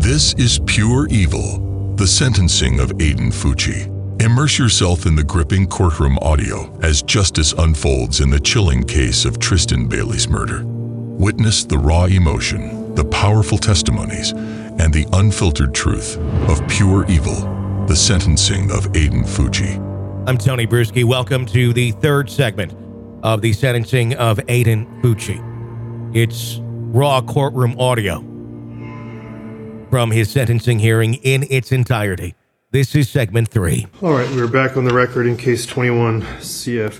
This is Pure Evil, the sentencing of Aiden Fucci. Immerse yourself in the gripping courtroom audio as justice unfolds in the chilling case of Tristan Bailey's murder. Witness the raw emotion, the powerful testimonies, and the unfiltered truth of Pure Evil, the sentencing of Aiden Fucci. I'm Tony Bruschi. Welcome to the third segment of the sentencing of Aiden Fucci. It's raw courtroom audio from his sentencing hearing in its entirety. This is segment 3. All right, we're back on the record in case 21 CF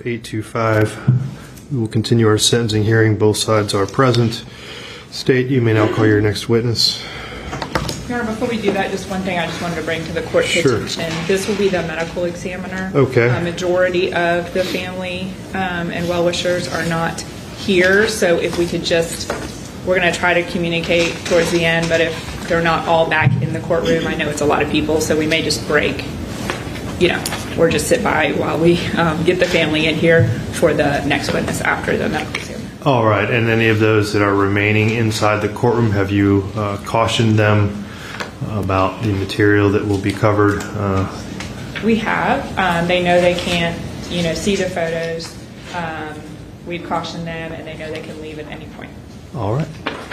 825. We will continue our sentencing hearing. Both sides are present. State, you may now call your next witness. Your Honor, before we do that, just one thing I just wanted to bring to the court's attention. This will be the medical examiner. Okay. A majority of the family and well-wishers are not here, so if we could just, we're going to try to communicate towards the end, but if they're not all back in the courtroom, I know it's a lot of people, so we may just break, or just sit by while we get the family in here for the next witness after the medical examiner. All right, and any of those that are remaining inside the courtroom, have you cautioned them about the material that will be covered? We have. They know they can't, see the photos. We've cautioned them, and they know they can leave at any point. All right.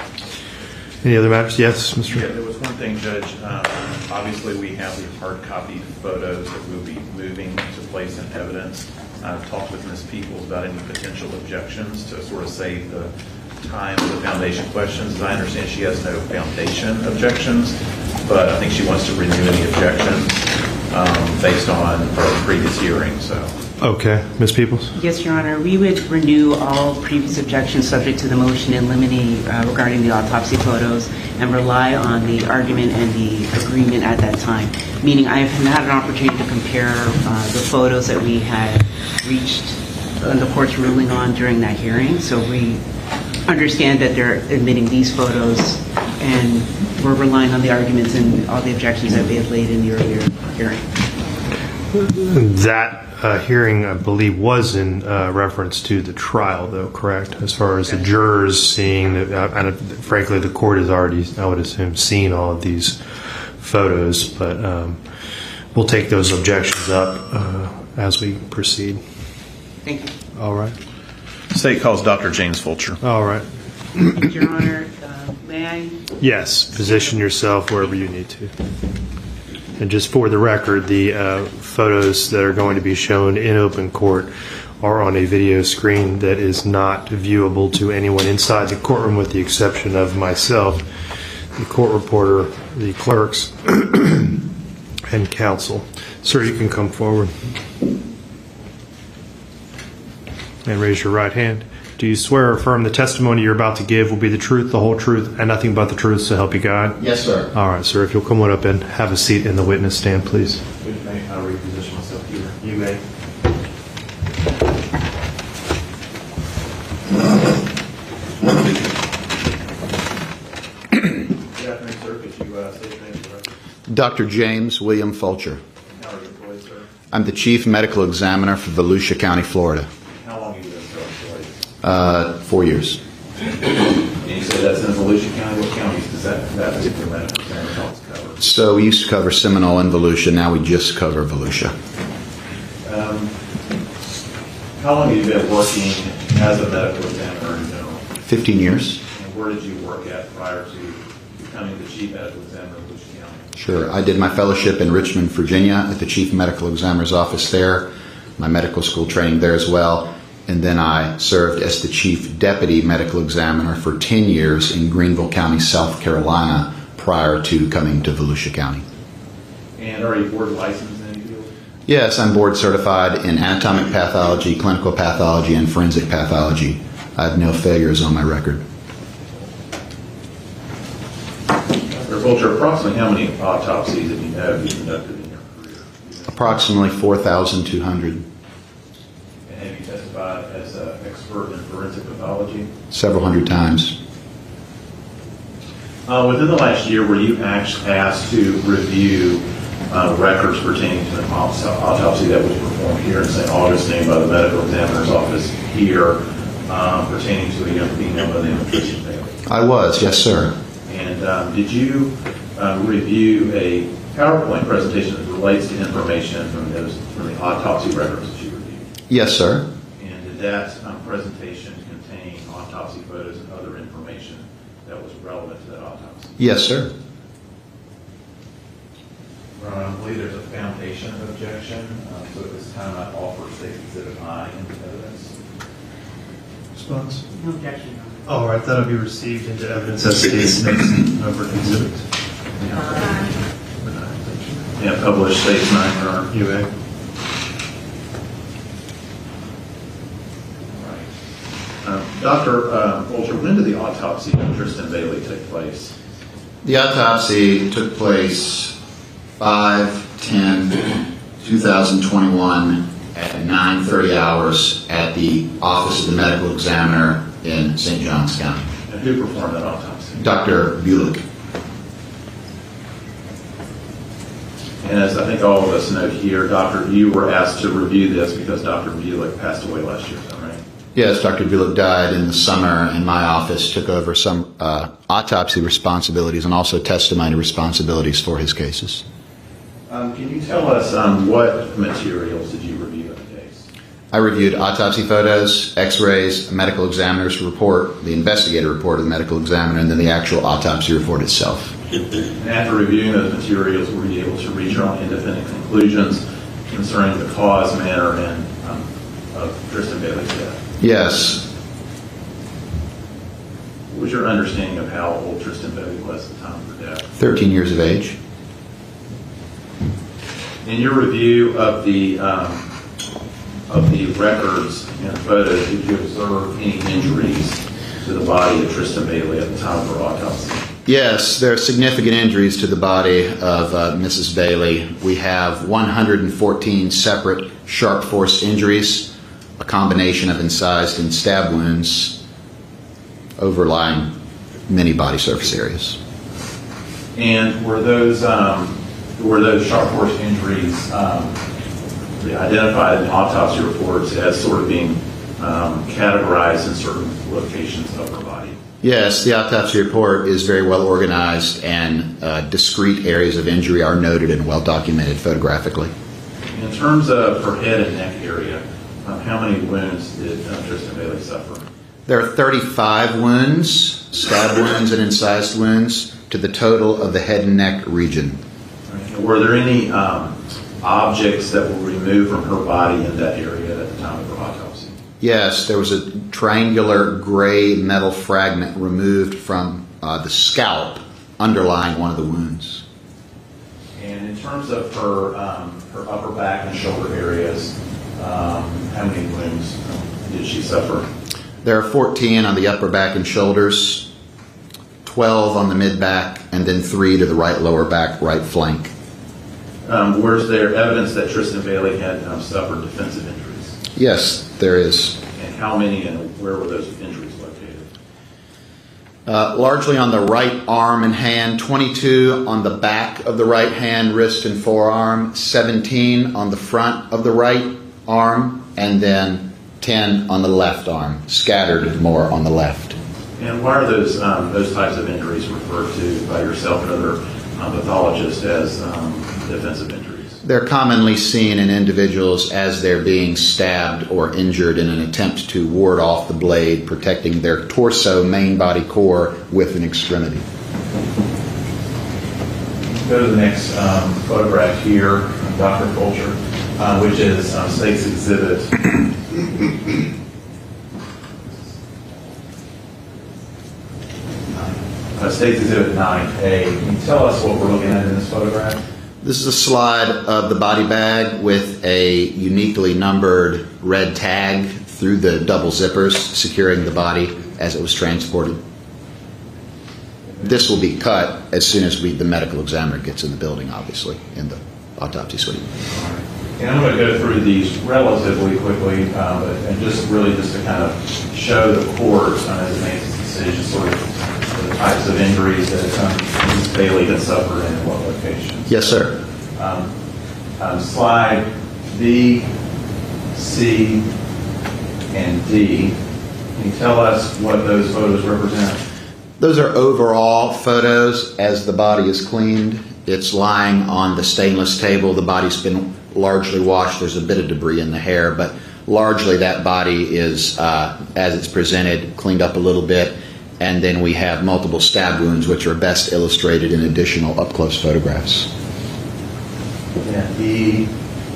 Any other matters? Yes, Mr. Yeah, there was one thing, Judge. Obviously, we have the hard copy photos that we'll be moving to place in evidence. I've talked with Ms. Peoples about any potential objections to sort of save the time of the foundation questions. As I understand, she has no foundation objections, but I think she wants to renew any objections based on her previous hearing. So. Okay. Ms. Peoples? Yes, Your Honor. We would renew all previous objections subject to the motion in limine regarding the autopsy photos and rely on the argument and the agreement at that time, meaning I have had an opportunity to compare the photos that we had reached the court's ruling on during that hearing. So we understand that they're admitting these photos, and we're relying on the arguments and all the objections that they have laid in the earlier hearing. That hearing, I believe, was in reference to the trial, though, correct? As far as the jurors seeing, and frankly, the court has already, I would assume, seen all of these photos, but we'll take those objections up as we proceed. Thank you. All right. State calls Dr. James Fulcher. All right. Your Honor, may I? Yes, position yourself wherever you need to. And just for the record, the photos that are going to be shown in open court are on a video screen that is not viewable to anyone inside the courtroom with the exception of myself, the court reporter, the clerks, and counsel. Sir, you can come forward and raise your right hand. Do you swear or affirm the testimony you're about to give will be the truth, the whole truth, and nothing but the truth, so help you God? Yes, sir. All right, sir. If you'll come on up and have a seat in the witness stand, please. May I reposition myself here? You may. Good afternoon, sir. Could you say your name for the record? Dr. James William Fulcher. How are you employed, sir? I'm the Chief Medical Examiner for Volusia County, Florida. How long have you been employed? 4 years. And you said that's in Volusia County. What counties does that particular medical examiner office cover? So we used to cover Seminole and Volusia. Now we just cover Volusia. How long have you been working as a medical examiner in general? 15 years. And where did you work at prior to becoming the Chief Medical Examiner of Volusia County? Sure. I did my fellowship in Richmond, Virginia at the Chief Medical Examiner's office there, my medical school training there as well. And then I served as the Chief Deputy Medical Examiner for 10 years in Greenville County, South Carolina, prior to coming to Volusia County. And are you board licensed in any field? Yes, I'm board certified in anatomic pathology, clinical pathology, and forensic pathology. I have no failures on my record. Dr. Fulcher, approximately how many autopsies have you conducted in your career? Approximately 4,200. And have you testified as an expert in forensic pathology? Several hundred times. Within the last year, were you actually asked to review records pertaining to an autopsy that was performed here in St. Augustine by the medical examiner's office here pertaining to a young female by the name of Tristan Bailey? I was, yes, sir. And did you review a PowerPoint presentation that relates to information from the autopsy records that you reviewed? Yes, sir. And did that presentation contain autopsy photos and other information that was relevant to that autopsy? Yes, sir. Ron, I believe there's a foundation objection, so at this time I offer State Exhibit I into evidence. Response? No objection. Oh, all right, that'll be received into evidence as state's next numbered exhibit. Yeah, published State's 9, Your Honor. UA. Dr. Fulcher, when did the autopsy of Tristan Bailey take place? The autopsy took place 5/10/2021 at 9:30 hours at the Office of the Medical Examiner in St. Johns County. And who performed that autopsy? Dr. Bulick. And as I think all of us know here, Doctor, you were asked to review this because Dr. Bulick passed away last year, is that right? Yes, Dr. Bulick died in the summer, and my office took over some autopsy responsibilities and also testimony responsibilities for his cases. Can you tell us what materials did you review in the case? I reviewed autopsy photos, x-rays, a medical examiner's report, the investigator report of the medical examiner, and then the actual autopsy report itself. And after reviewing those materials, were you able to reach your own independent conclusions concerning the cause, manner, and of Tristan Bailey's death? Yes. What was your understanding of how old Tristan Bailey was at the time of her death? 13 years of age. In your review of the records and photos, did you observe any injuries to the body of Tristan Bailey at the time of her autopsy? Yes, there are significant injuries to the body of Mrs. Bailey. We have 114 separate sharp force injuries, a combination of incised and stab wounds overlying many body surface areas. And were those sharp force injuries identified in autopsy reports as sort of being categorized in certain locations of her body? Yes, the autopsy report is very well organized, and discrete areas of injury are noted and well documented photographically. In terms of her head and neck area, how many wounds did Tristan Bailey suffer? There are 35 wounds, stab wounds and incised wounds, to the total of the head and neck region. Were there any objects that were removed from her body in that area at the time of her autopsy? Yes, there was a triangular gray metal fragment removed from the scalp underlying one of the wounds. And in terms of her upper back and shoulder areas, how many wounds did she suffer? There are 14 on the upper back and shoulders, 12 on the mid-back, and then 3 to the right lower back, right flank. Was there evidence that Tristan Bailey had suffered defensive injuries? Yes, there is. And how many and where were those injuries located? Largely on the right arm and hand, 22 on the back of the right hand, wrist, and forearm, 17 on the front of the right arm, and then 10 on the left arm, scattered more on the left. And why are those types of injuries referred to by yourself and other pathologists as defensive injuries? They're commonly seen in individuals as they're being stabbed or injured in an attempt to ward off the blade, protecting their torso, main body core with an extremity. Go to the next photograph here, Dr. Fulcher, which is State's Exhibit. State's Exhibit 9A. Can you tell us what we're looking at in this photograph? This is a slide of the body bag with a uniquely numbered red tag through the double zippers securing the body as it was transported. This will be cut as soon as the medical examiner gets in the building, obviously, in the autopsy suite. And I'm going to go through these relatively quickly, and just to kind of show the court as it makes its decision, sort of the types of injuries that Ms. Bailey had suffered and in what locations. Yes, sir. Slide B, C, and D. Can you tell us what those photos represent? Those are overall photos as the body is cleaned. It's lying on the stainless table. The body's been largely washed. There's a bit of debris in the hair, but largely that body is, as it's presented, cleaned up a little bit. And then we have multiple stab wounds, which are best illustrated in additional up-close photographs. And E,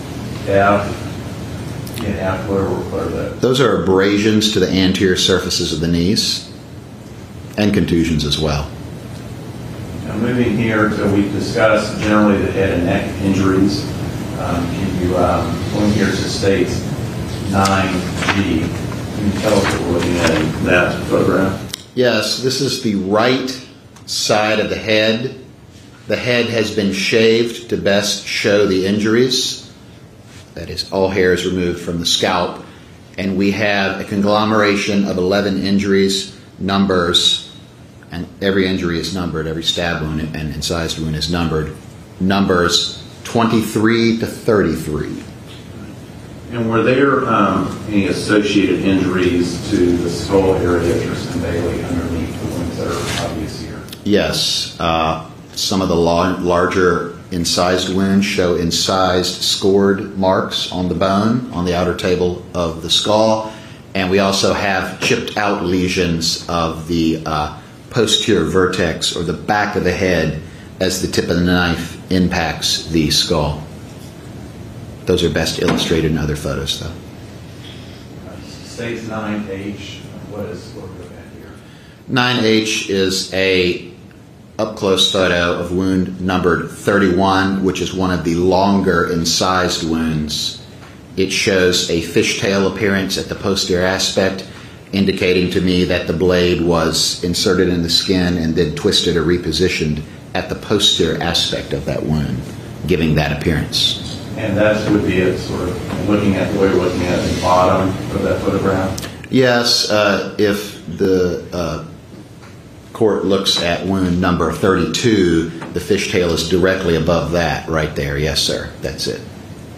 F, and F, what are those? Those are abrasions to the anterior surfaces of the knees and contusions as well. Now moving here, so we've discussed generally the head and neck injuries. Can you, going here to states 9G, can you tell us what we're looking at in that photograph? Yes, this is the right side of the head. The head has been shaved to best show the injuries. That is, all hair is removed from the scalp. And we have a conglomeration of 11 injuries, numbers, and every injury is numbered, every stab wound and incised wound is numbered. Numbers 23 to 33. And were there any associated injuries to the skull area of Tristan Bailey underneath the wounds that are obvious here? Yes, some of the larger incised wounds show incised scored marks on the bone on the outer table of the skull, and we also have chipped out lesions of the posterior vertex or the back of the head as the tip of the knife impacts the skull. Those are best illustrated in other photos, though. States 9H, what are we looking at here? 9H is a up-close photo of wound numbered 31, which is one of the longer incised wounds. It shows a fishtail appearance at the posterior aspect, indicating to me that the blade was inserted in the skin and then twisted or repositioned at the posterior aspect of that wound, giving that appearance. And that would be it, sort of looking at the way we're looking at the bottom of that photograph? Yes, if the court looks at wound number 32, the fishtail is directly above that right there. Yes, sir, that's it.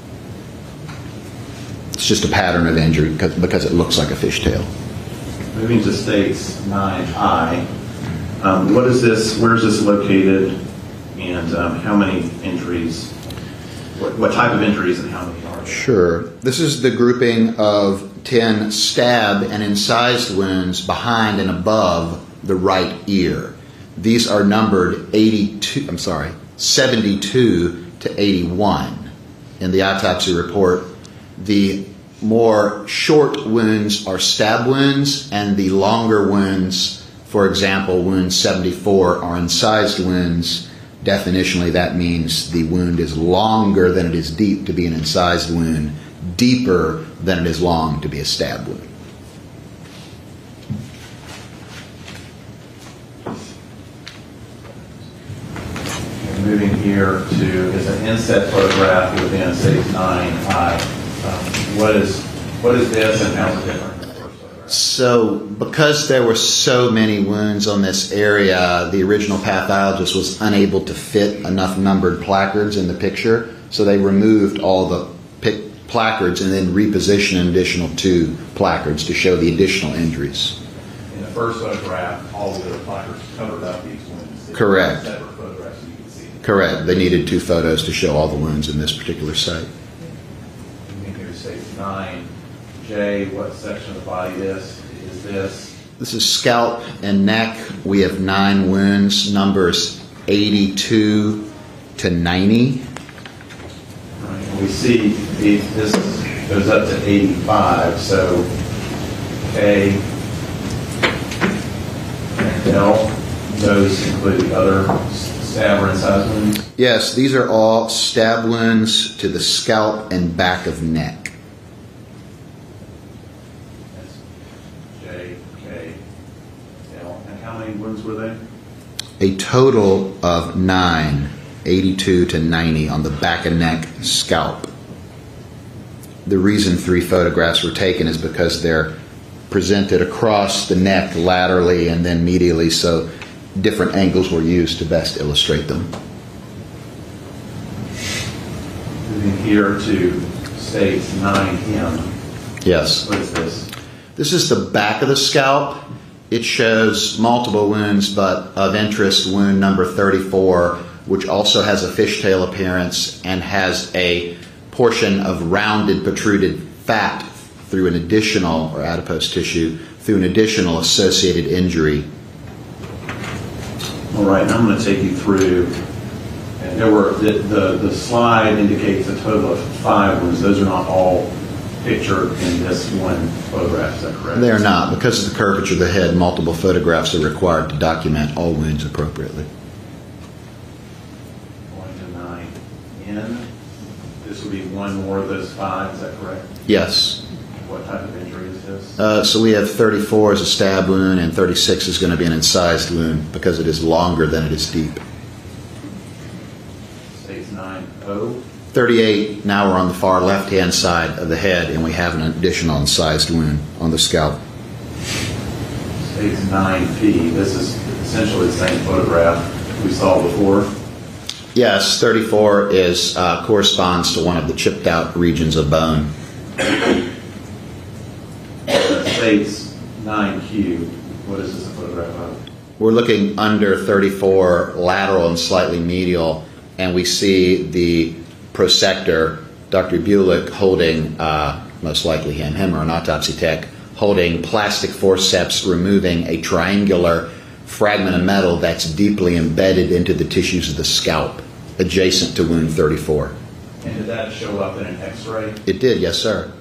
It's just a pattern of injury because it looks like a fishtail. Moving to states 9I, what is this, where is this located, and how many injuries? What type of injuries and how many are there? Sure. This is the grouping of 10 stab and incised wounds behind and above the right ear. These are numbered 72 to 81 in the autopsy report. The more short wounds are stab wounds, and the longer wounds, for example, wound 74, are incised wounds. Definitionally, that means the wound is longer than it is deep to be an incised wound, deeper than it is long to be a stab wound. And moving here to is an inset photograph within state 9I. What is this and how is it different? So, because there were so many wounds on this area, the original pathologist was unable to fit enough numbered placards in the picture, so they removed all the placards and then repositioned an additional 2 placards to show the additional injuries. In the first photograph, all of the placards covered up these wounds. Correct. Separate photographs you can see. Correct. They needed 2 photos to show all the wounds in this particular site. Moving here to state 9J, what section of the body is this? This is scalp and neck. We have 9 wounds, numbers 82 to 90. Right. And we see this goes up to 85, so K and L, those include the other stab or incised wounds? Yes, these are all stab wounds to the scalp and back of neck. J, K, L. And how many wounds were they? A total of 9, 82 to 90 on the back of neck, scalp. The reason 3 photographs were taken is because they're presented across the neck laterally and then medially, so different angles were used to best illustrate them. Moving here to states 9M. Yes. What is this? This is the back of the scalp, It shows multiple wounds, but of interest, wound number 34, which also has a fishtail appearance and has a portion of rounded, protruded fat through an additional, or adipose tissue, through an additional associated injury. All right, and I'm going to take you through. And there were the slide indicates a total of 5 wounds. Those are not all pictured in this one photograph. Is that correct? They are not. Because of the curvature of the head, multiple photographs are required to document all wounds appropriately. Going to 9N. This would be one more of those 5. Is that correct? Yes. What type of injury is this? So we have 34 as a stab wound, and 36 is going to be an incised wound because it is longer than it is deep. States 9O. 38, now we're on the far left-hand side of the head, and we have an additional incised wound on the scalp. States 9P. This is essentially the same photograph we saw before. Yes, 34 is corresponds to one of the chipped out regions of bone. States 9Q. What is this a photograph of? We're looking under 34, lateral and slightly medial, and we see the prosector, Dr. Bulick, holding, most likely him or an autopsy tech, holding plastic forceps, removing a triangular fragment of metal that's deeply embedded into the tissues of the scalp, adjacent to wound 34. And did that show up in an X-ray? It did, yes, sir.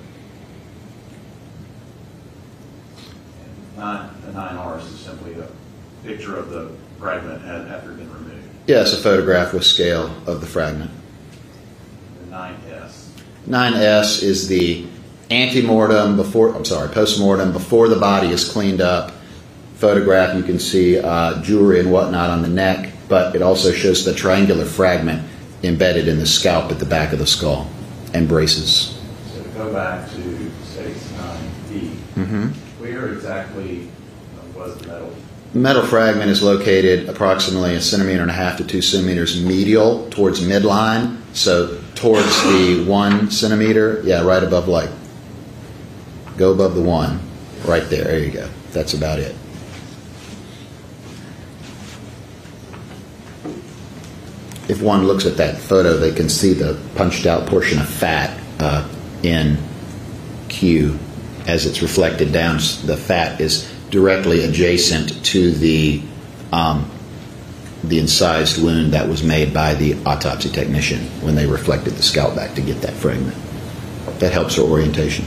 Not the 9Rs is simply a picture of the fragment after it had been removed. Yes, a photograph with scale of the fragment. The 9S. 9S is the postmortem before the body is cleaned up. Photograph, you can see jewelry and whatnot on the neck, but it also shows the triangular fragment embedded in the scalp at the back of the skull and braces. So to go back to States 9E, where exactly was the metal? The metal fragment is located approximately 1.5 centimeters to 2 centimeters medial towards midline, so towards the 1 centimeter, right above, like, go above the 1, right there, there you go. That's about it. If one looks at that photo, they can see the punched out portion of fat in Q as it's reflected down. The fat is directly adjacent to the incised wound that was made by the autopsy technician when they reflected the scalp back to get that fragment. That helps our orientation.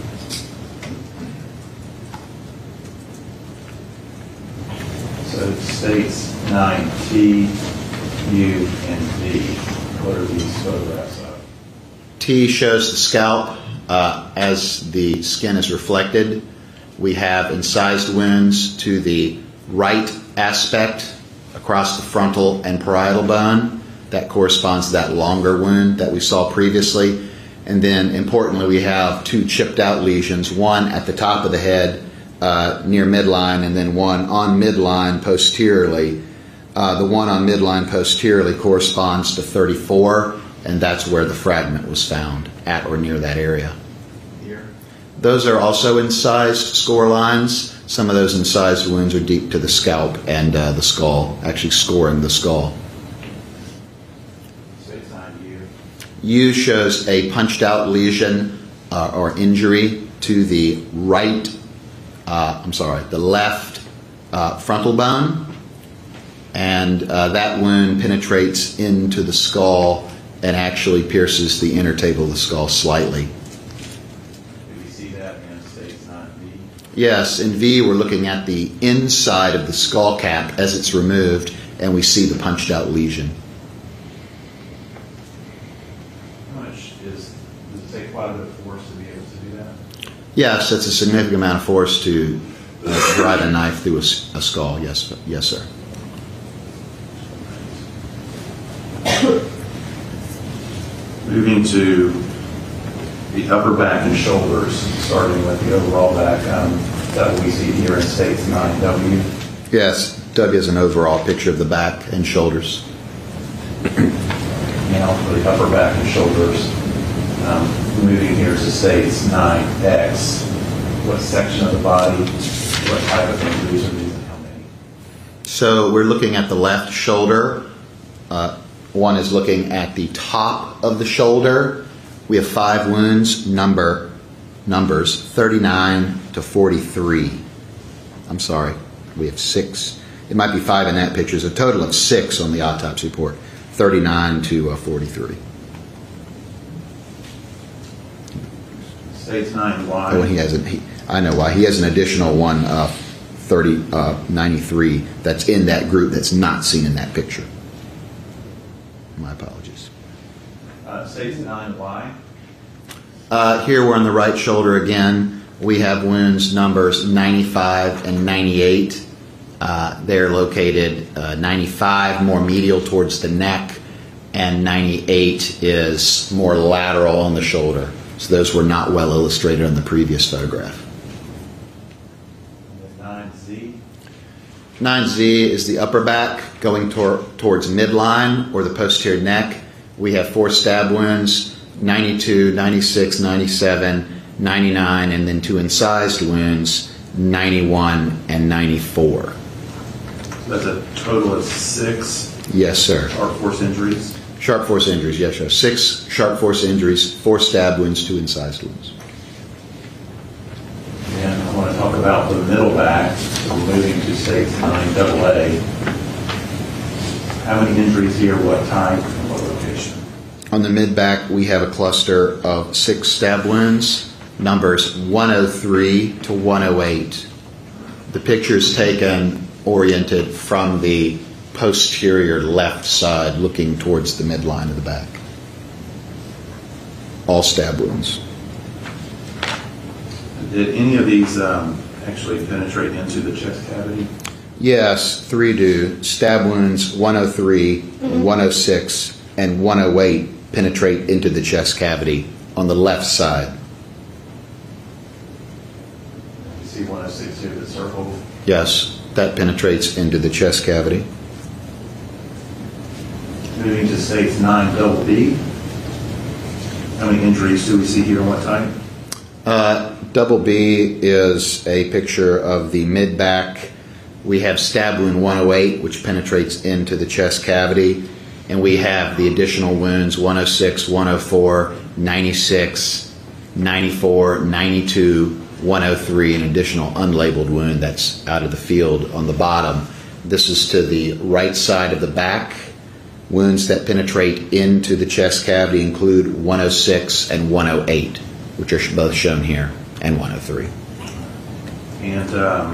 So States 9T, U, and V. What are these photographs of? T shows the scalp as the skin is reflected. We have incised wounds to the right aspect across the frontal and parietal bone. That corresponds to that longer wound that we saw previously. And then, importantly, we have 2 chipped out lesions, one at the top of the head near midline, and then one on midline posteriorly. The one on midline posteriorly corresponds to 34, and that's where the fragment was found, at or near that area. Here? Those are also incised score lines. Some of those incised wounds are deep to the scalp and the skull, actually scoring the skull. States 9U. U shows a punched out lesion or injury to the the left frontal bone. And that wound penetrates into the skull and actually pierces the inner table of the skull slightly. Do we see that in States 9V? Yes, in V we're looking at the inside of the skull cap as it's removed, and we see the punched out lesion. How much does it take quite a bit of force to be able to do that? Yes, that's a significant amount of force to drive a knife through a skull. Yes, sir. Moving to the upper back and shoulders, starting with the overall back that we see here in States 9W. Yes, W is an overall picture of the back and shoulders. Now for the upper back and shoulders, moving here to States 9X. What section of the body what type of injuries are these and how many? So we're looking at the left shoulder. One is looking at the top of the shoulder. We have 5 wounds, numbers 39 to 43. I'm sorry, we have 6. It might be 5 in that picture. It's a total of 6 on the autopsy report, 39 to 43. States 9 why? Oh, I know why. He has an additional one, 93, that's in that group that's not seen in that picture. My apologies. States 9 why? Here we're on the right shoulder again. We have wounds numbers 95 and 98. They're located 95 more medial towards the neck, and 98 is more lateral on the shoulder. So those were not well illustrated on the previous photograph. 9Z? 9Z is the upper back going towards midline or the posterior neck. We have 4 stab wounds, 92, 96, 97, 99, and then 2 incised wounds, 91 and 94. That's a total of 6 Yes, sir. sharp force injuries. Sharp force injuries, yes, sir. 6 sharp force injuries, 4 stab wounds, 2 incised wounds. And I want to talk about the middle back. So we're moving to states 9 AA. How many injuries here, what type, and what location? On the mid back, we have a cluster of 6 stab wounds, numbers 103 to 108. The picture is taken oriented from the posterior left side, looking towards the midline of the back. All stab wounds. Did any of these actually penetrate into the chest cavity? Yes, 3 do. Stab wounds 103, 106, and 108 penetrate into the chest cavity on the left side. You see 106 here, the circle. Yes, that penetrates into the chest cavity. Moving to states 9 double B. How many injuries do we see here and what type? Double B is a picture of the mid back. We have stab wound 108, which penetrates into the chest cavity, and we have the additional wounds 106, 104, 96, 94, 92, 103, an additional unlabeled wound that's out of the field on the bottom. This is to the right side of the back. Wounds that penetrate into the chest cavity include 106 and 108, which are both shown here, and 103. And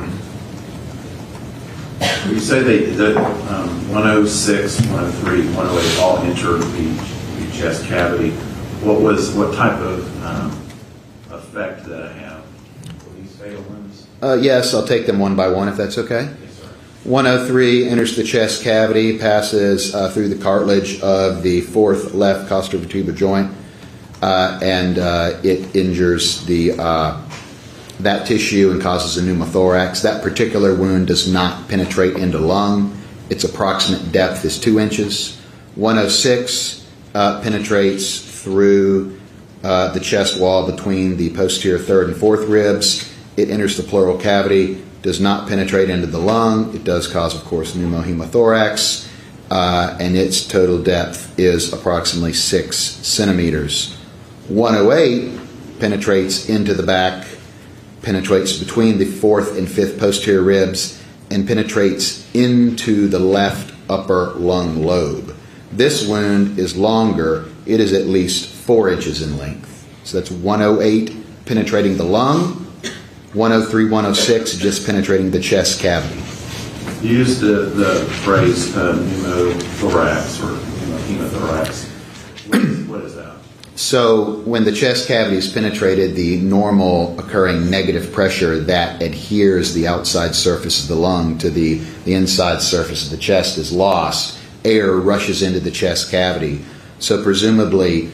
you say that 106, 103, 108 all entered the chest cavity. What type of effect did that have? Were these fatal wounds? Yes, I'll take them one by one if that's okay. Yes, sir. 103 enters the chest cavity, passes through the cartilage of the 4th left costovertebral joint, and it injures that tissue and causes a pneumothorax. That particular wound does not penetrate into lung. Its approximate depth is 2 inches. 106 penetrates through the chest wall between the posterior 3rd and 4th ribs. It enters the pleural cavity, does not penetrate into the lung. It does cause, of course, pneumohemothorax, and its total depth is approximately 6 centimeters. 108 penetrates into the back, penetrates between the 4th and 5th posterior ribs, and penetrates into the left upper lung lobe. This wound is longer. It is at least 4 inches in length. So that's 108 penetrating the lung, 103, 106 just penetrating the chest cavity. You used the phrase pneumothorax or hemothorax. What is that? So when the chest cavity is penetrated, the normal occurring negative pressure that adheres the outside surface of the lung to the inside surface of the chest is lost. Air rushes into the chest cavity. So presumably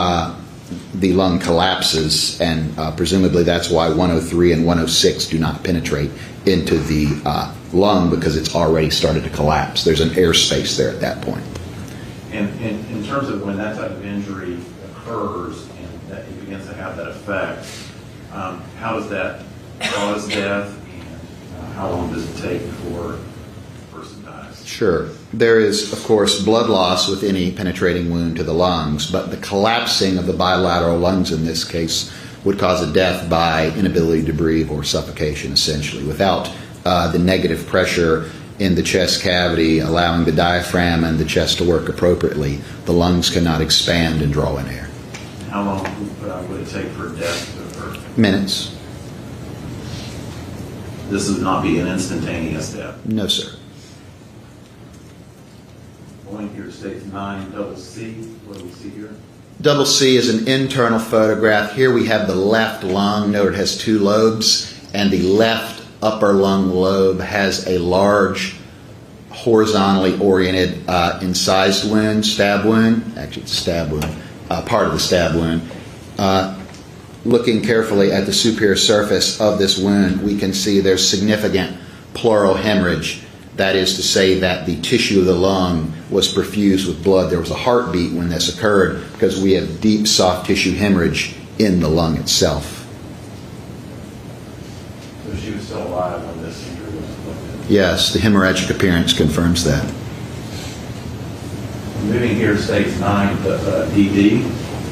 the lung collapses, and presumably that's why 103 and 106 do not penetrate into the lung, because it's already started to collapse. There's an airspace there at that point. And in terms of when that type of injury occurs and that it begins to have that effect, how does that cause death, and how long does it take before a person dies? Sure. There is, of course, blood loss with any penetrating wound to the lungs, but the collapsing of the bilateral lungs in this case would cause a death by inability to breathe or suffocation, essentially. Without the negative pressure in the chest cavity allowing the diaphragm and the chest to work appropriately, the lungs cannot expand and draw in air. How long would it take for death to occur? Minutes. This would not be an instantaneous death. No, sir. Going here states 9C. What do we see here? Double C is an internal photograph. Here we have the left lung. Note it has two lobes, and the left upper lung lobe has a large, horizontally oriented, incised wound, stab wound. Actually, it's a stab wound, part of the stab wound. Looking carefully at the superior surface of this wound, we can see there's significant pleural hemorrhage. That is to say that the tissue of the lung was perfused with blood. There was a heartbeat when this occurred because we have deep soft tissue hemorrhage in the lung itself. So she was still alive when this injury was inflicted? Yes, the hemorrhagic appearance confirms that. Moving here states 9DD.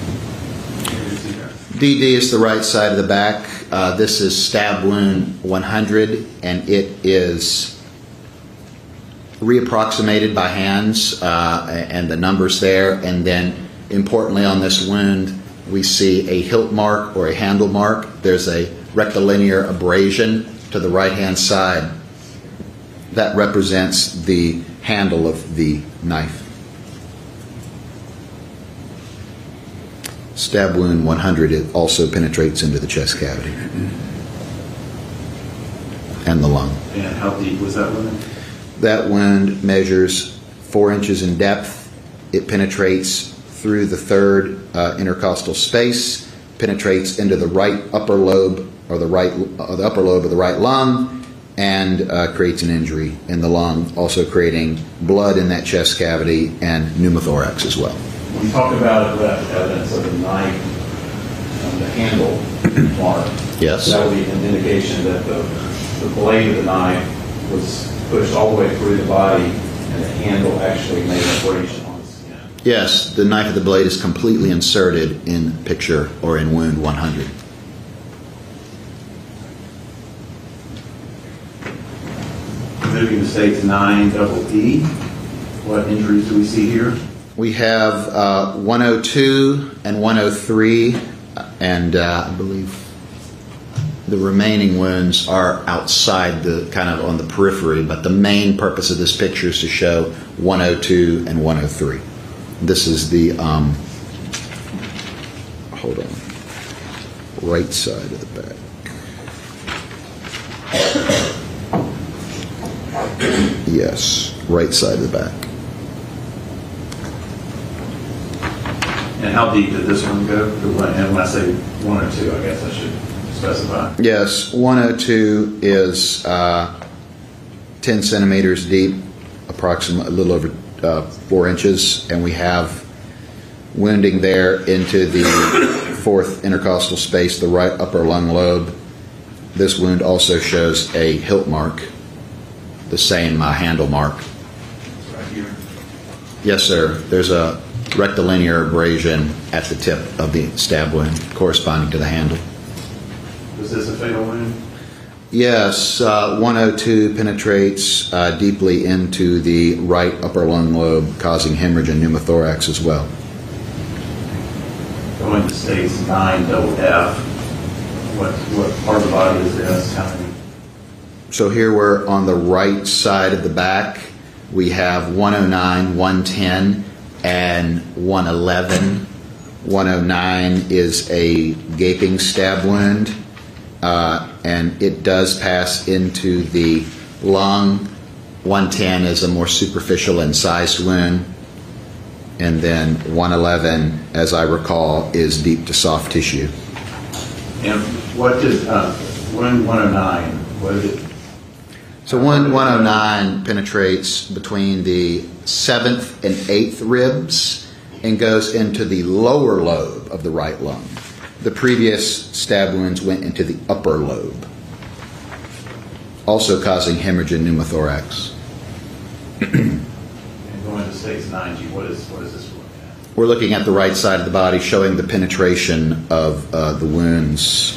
DD is the right side of the back. This is stab wound 100, and it is reapproximated by hands, and the numbers there. And then, importantly, on this wound, we see a hilt mark or a handle mark. There's a rectilinear abrasion to the right-hand side. That represents the handle of the knife. Stab wound 100, it also penetrates into the chest cavity and the lung. And how deep was that wound? That wound measures 4 inches in depth. It penetrates through the third intercostal space, penetrates into the right upper lobe or the upper lobe of the right lung, and creates an injury in the lung, also creating blood in that chest cavity and pneumothorax as well. We talked about evidence of the knife and the handle mark. Yes. That would be an indication that the blade of the knife was pushed all the way through the body and the handle actually made an abrasion on the skin. Yes, the knife of the blade is completely inserted in picture or in wound 100. Moving to states 9EE, what injuries do we see here? We have 102 and 103, and I believe the remaining wounds are outside the, kind of on the periphery, but the main purpose of this picture is to show 102 and 103. This is the, hold on, right side of the back. Yes, right side of the back. And how deep did this one go? And when I say 102, I guess I should specify. Yes, 102 is 10 centimeters deep, approximately a little over 4 inches, and we have wounding there into the fourth intercostal space, the right upper lung lobe. This wound also shows a hilt mark, the same handle mark. Right here. Yes, sir. There's a rectilinear abrasion at the tip of the stab wound corresponding to the handle. Was this a fatal wound? Yes, 102 penetrates deeply into the right upper lung lobe, causing hemorrhage and pneumothorax as well. Going to states 9FF, what part of the body is this? How many? So here we're on the right side of the back. We have 109, 110, and 111. 109 is a gaping stab wound, and it does pass into the lung. 110 is a more superficial incised wound, and then 111, as I recall, is deep to soft tissue. And what did wound 109? What did it? So wound 109 penetrates between the 7th and 8th ribs and goes into the lower lobe of the right lung. The previous stab wounds went into the upper lobe. also causing hemorrhage and pneumothorax. And going to states 9G, what is this looking at? We're looking at the right side of the body, showing the penetration of the wounds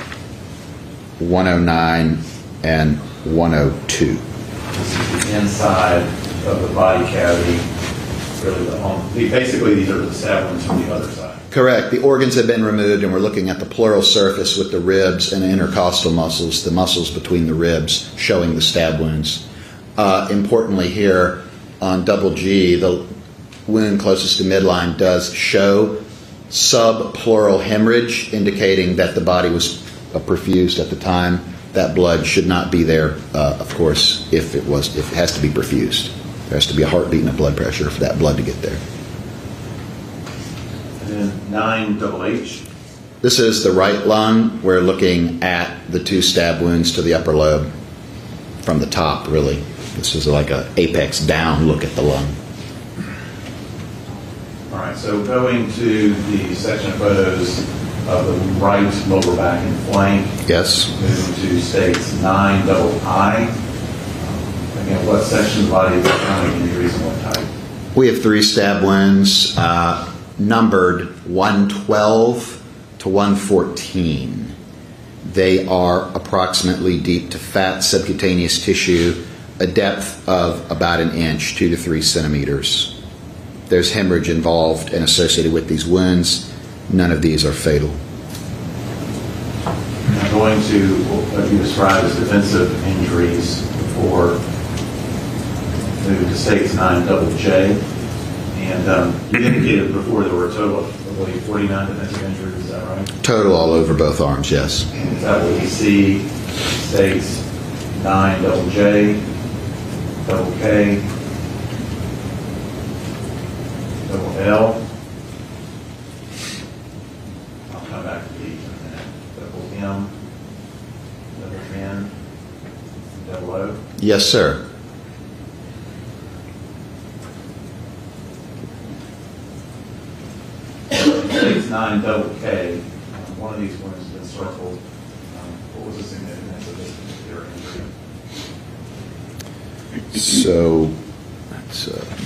109 and 102. This is the inside of the body cavity, really basically these are the stab wounds from the other side. Correct. The organs have been removed, and we're looking at the pleural surface with the ribs and the intercostal muscles, the muscles between the ribs, showing the stab wounds. Importantly here, on double G, the wound closest to midline does show subpleural hemorrhage, indicating that the body was perfused at the time. That blood should not be there, of course, if it has to be perfused. There has to be a heartbeat and a blood pressure for that blood to get there. And then 9HH. This is the right lung. We're looking at the two stab wounds to the upper lobe from the top, really. This is like an apex down look at the lung. All right, so going to the section of photos of the right lower back and flank. Yes. Moving to states 9II. Again, what section of the body is counting injuries and what type? We have 3 stab wounds, numbered 112 to 114. They are approximately deep to fat subcutaneous tissue, a depth of about an inch, 2 to 3 centimeters. There's hemorrhage involved and associated with these wounds. None of these are fatal. Now going to what you described as defensive injuries for moving to states 9JJ. And you indicated before there were a total of, I believe, 49 defensive injuries, is that right? Total all over both arms, yes. And is that what we see? States 9JJ, double K, double L. I'll come back to these in a minute. Double M, double N, double O. Yes, sir. States 9K. One of these wounds has been circled. What was the significance of this particular injury? So that's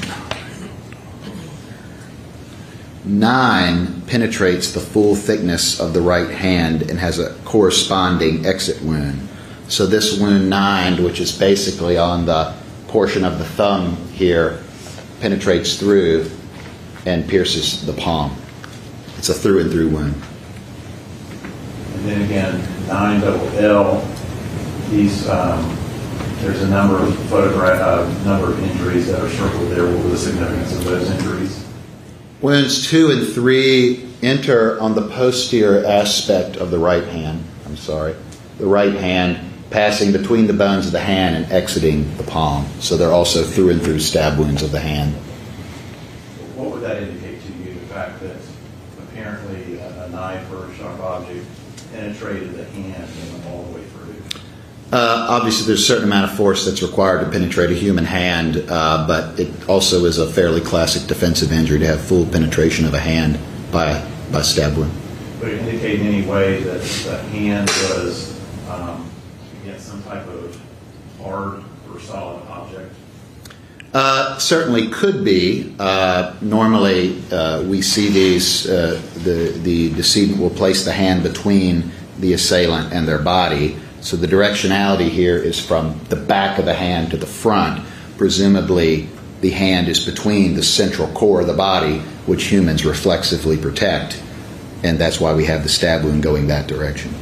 9 penetrates the full thickness of the right hand and has a corresponding exit wound. So this wound 9, which is basically on the portion of the thumb here, penetrates through and pierces the palm. It's a through and through wound. And then again, 9L. These there's a number of number of injuries that are circled there. What was the significance of those injuries? Wounds 2 and 3 enter on the posterior aspect of the right hand. The right hand passing between the bones of the hand and exiting the palm. So they're also through and through stab wounds of the hand. What would that indicate to you? The fact that apparently a knife or a sharp object penetrated the hand and went all the way through. Obviously, there's a certain amount of force that's required to penetrate a human hand, but it also is a fairly classic defensive injury to have full penetration of a hand by stab wound. Would it indicate in any way that the hand was against some type of hard or solid object? Certainly could be. Normally, we see these. The decedent will place the hand between the assailant and their body. So the directionality here is from the back of the hand to the front. Presumably, the hand is between the central core of the body, which humans reflexively protect, and that's why we have the stab wound going that direction.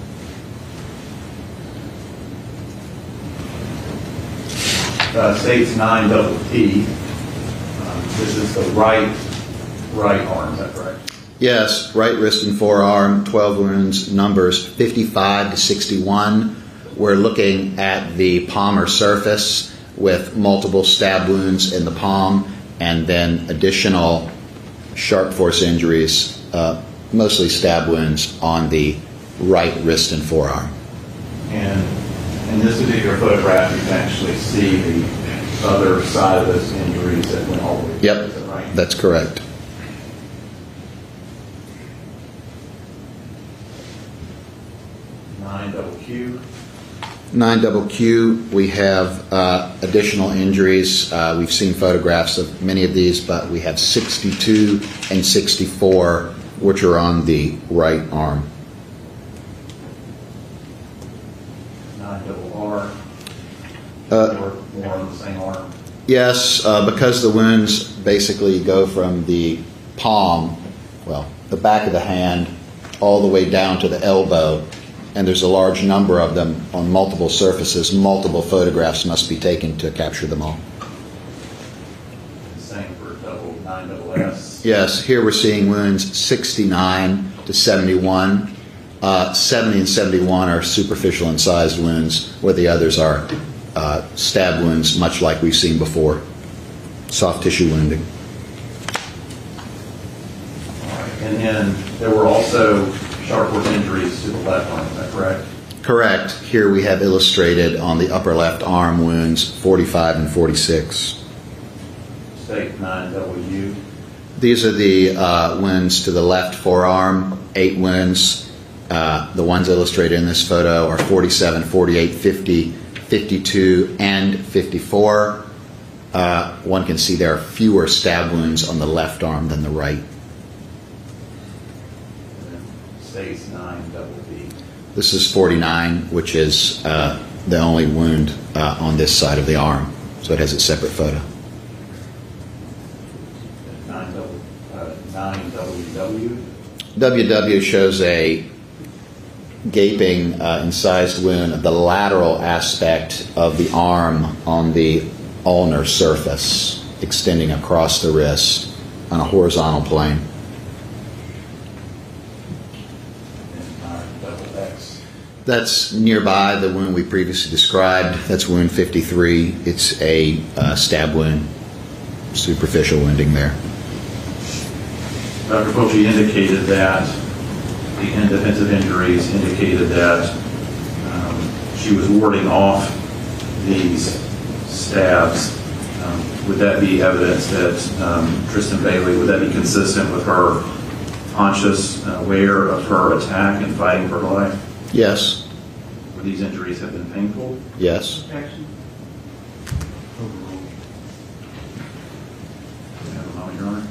States 9T. This is the right arm, is that correct? Yes, right wrist and forearm, 12 wounds, numbers 55 to 61. We're looking at the palmar surface with multiple stab wounds in the palm and then additional sharp force injuries, mostly stab wounds on the right wrist and forearm. And in this particular photograph, you can actually see the other side of those injuries that went all the way through. Yep, Is that right? that's correct. Q. 9QQ, we have additional injuries. We've seen photographs of many of these, but we have 62 and 64, which are on the right arm. 9RR, more on the same arm. Yes, because the wounds basically go from the palm, well, the back of the hand, all the way down to the elbow, and there's a large number of them on multiple surfaces. Multiple photographs must be taken to capture them all. Same for 9SS. Yes, here we're seeing wounds 69 to 71. 70 and 71 are superficial incised wounds, where the others are stab wounds, much like we've seen before. Soft tissue wounding. And then there were also sharp work injuries to the left arm, is that correct? Correct. Here we have illustrated on the upper left arm wounds 45 and 46. State 9W. These are the wounds to the left forearm, 8 wounds. The ones illustrated in this photo are 47, 48, 50, 52, and 54. One can see there are fewer stab wounds on the left arm than the right. States 9BB. This is 49, which is the only wound on this side of the arm, so it has a separate photo. 9WW. WW shows a gaping incised wound of the lateral aspect of the arm on the ulnar surface, extending across the wrist on a horizontal plane. That's nearby the wound we previously described. That's wound 53. It's a stab wound, superficial wounding there. Dr. Fulci indicated that the defensive injuries indicated that she was warding off these stabs. Would that be evidence that Tristan Bailey, would that be consistent with her conscious aware of her attack and fighting for her life? Yes. Would these injuries have been painful? Yes. Objection. Overruled. Do you have a moment, Your Honor?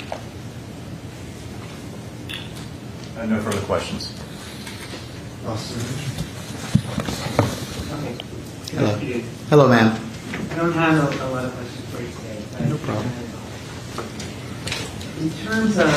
I have no further questions. Okay. Hello. Hello, ma'am. I don't have a lot of questions for you today. But No problem. In terms of,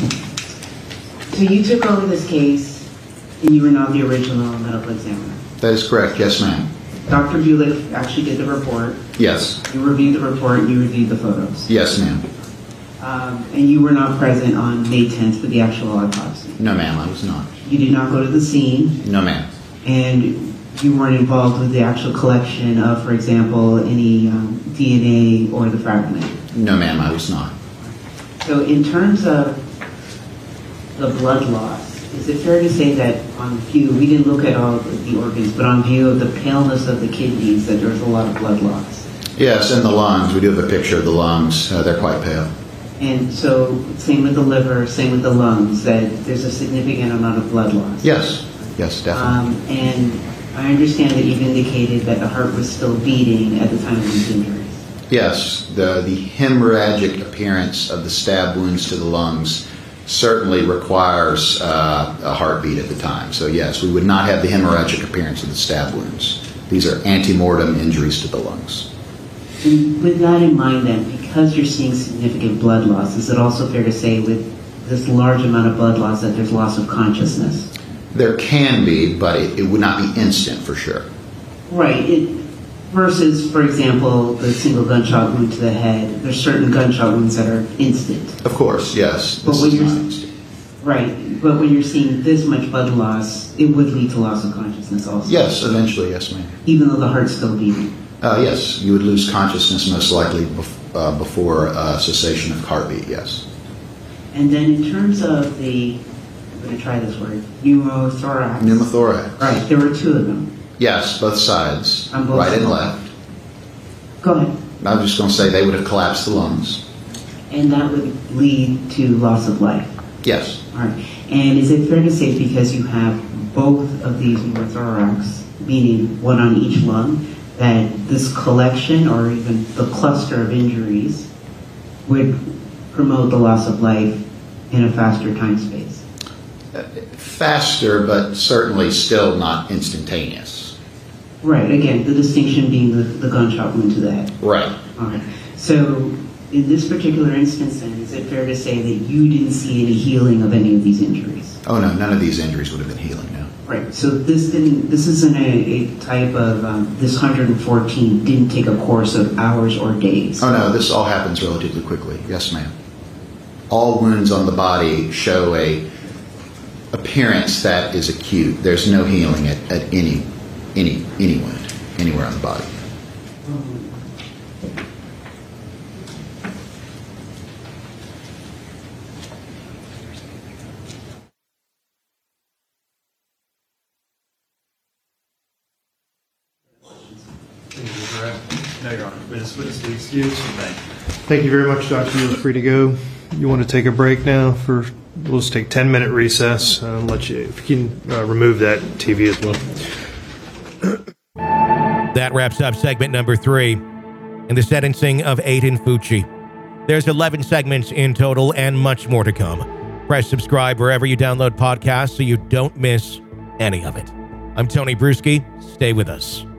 so you took over this case and you were not the original medical examiner. That is correct. Yes, ma'am. Dr. Bulick actually did the report. Yes. You reviewed the report and you reviewed the photos. Yes, ma'am. And you were not present on May 10th for the actual autopsy. No, ma'am, I was not. You did not go to the scene. No, ma'am. And you weren't involved with the actual collection of, for example, any DNA or the fragment. No, ma'am, I was not. So in terms of the blood loss, is it fair to say that on view, we didn't look at all of the organs, but on view of the paleness of the kidneys, that there was a lot of blood loss? Yes, and the lungs. We do have a picture of the lungs. They're quite pale. And so same with the liver, same with the lungs, that there's a significant amount of blood loss? Yes. Yes, definitely. And I understand that you've indicated that the heart was still beating at the time of these injuries. Yes, the hemorrhagic appearance of the stab wounds to the lungs certainly requires a heartbeat at the time. So yes, we would not have the hemorrhagic appearance of the stab wounds. These are antemortem injuries to the lungs. And with that in mind then, because you're seeing significant blood loss, is it also fair to say with this large amount of blood loss that there's loss of consciousness? There can be, but it would not be instant for sure. Right. Versus, for example, the single gunshot wound to the head. There's certain gunshot wounds that are instant. Of course, yes. But This when is you're not instant. right, but when you're seeing this much blood loss, it would lead to loss of consciousness also. Yes, eventually, yes, ma'am. Even though the heart's still beating. Yes, you would lose consciousness most likely before cessation of heartbeat, yes. And then in terms of the, I'm going to try this word, pneumothorax. Pneumothorax. Right, there were two of them. Yes, both sides, On both right and sides. left. Go ahead. I was just going to say they would have collapsed the lungs. And that would lead to loss of life. Yes. All right. And is it fair to say because you have both of these pneumothorax meaning one on each lung, that this collection or even the cluster of injuries would promote the loss of life in a faster time space? Faster, but certainly still not instantaneous. Right, again, the distinction being the gunshot wound to the head. Right. Okay. So in this particular instance, then, is it fair to say that you didn't see any healing of any of these injuries? Oh, no, none of these injuries would have been healing, no. Right. So this isn't a type of, this 114 didn't take a course of hours or days? Oh, no, this all happens relatively quickly. Yes, ma'am. All wounds on the body show a appearance that is acute. There's no healing at any wound, anywhere on the body. No, Your Honor. Witness to excuse. Thank you very much, Doctor. You're free to go. You want to take a break now? We'll just take 10-minute recess. Let you, if you can remove that TV as well. That wraps up segment number 3 in the sentencing of Aiden Fucci. There's 11 segments in total and much more to come. Press subscribe wherever you download podcasts so you don't miss any of it. I'm Tony Bruschi. Stay with us.